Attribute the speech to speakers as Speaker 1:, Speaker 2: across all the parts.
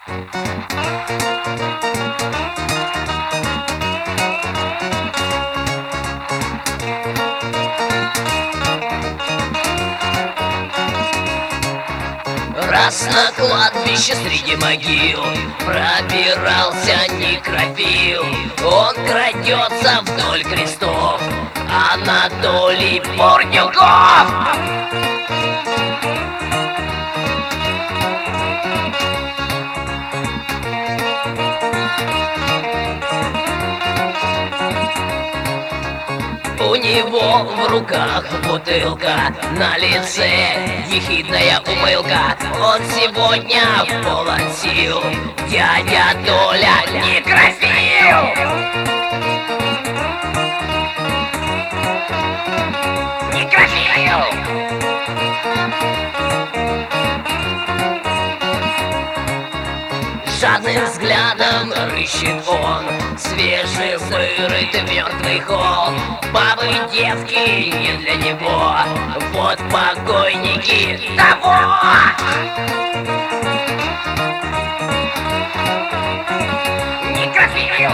Speaker 1: Раз на кладбище среди могил пробирался некрофил. Он крадется вдоль крестов, Анатолий Бурдюков. У него в руках бутылка, на лице ехидная ухмылка. Он сегодня полон сил, дядя Толя некрофил. Некрофил! Жадным взглядом рыщет он свежевырытый мертвый холл. Бабы и девки не для него, вот покойники того. Некрофил!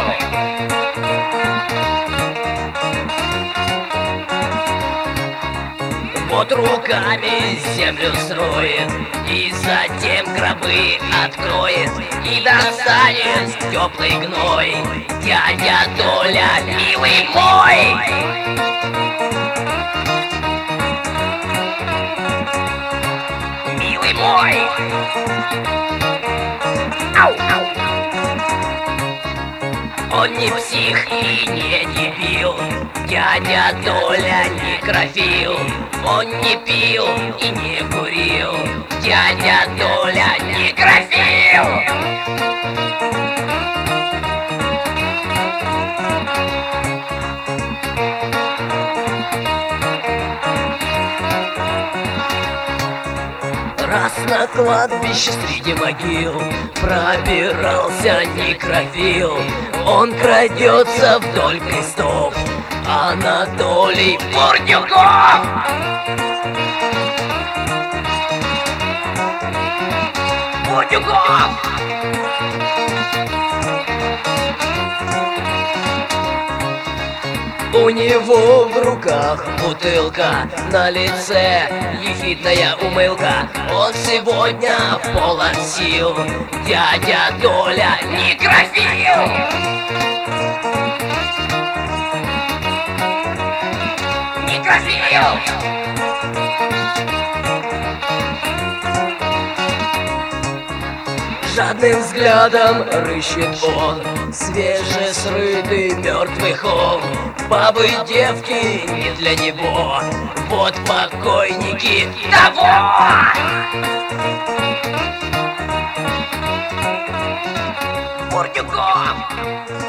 Speaker 1: Вот руками землю строит, и затем гробы откроет, и достанет теплый гной. Дядя Толя, милый мой! Милый мой! Ау, ау. Он не псих и не дебил, дядя Толя некрофил. Он не пил и не курил, дядя Толя некрофил. Раз на кладбище среди могил пробирался некрофил. Он крадется вдоль крестов, Анатолий Бурдюков. Бурдюков! У него в руках бутылка, на лице ехидная умылка. Он сегодня полон сил, дядя Толя некрофил. Некрофил! Жадным взглядом рыщет он свежесрытый мертвый холм. Бабы и девки не для него, вот покойники того. Бурдюков!